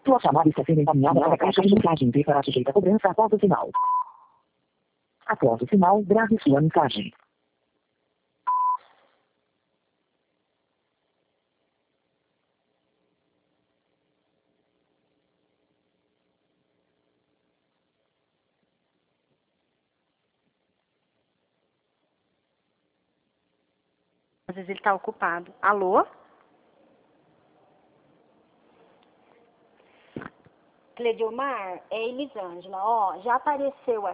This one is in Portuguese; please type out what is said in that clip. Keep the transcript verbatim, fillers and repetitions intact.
Sua chamada está sendo encaminhada para a caixa de mensagem e será sujeita a cobrança após o sinal. Após o sinal, grave sua mensagem. Às vezes ele está ocupado. Alô? Cleidilmar, é Elisângela. Ó, já apareceu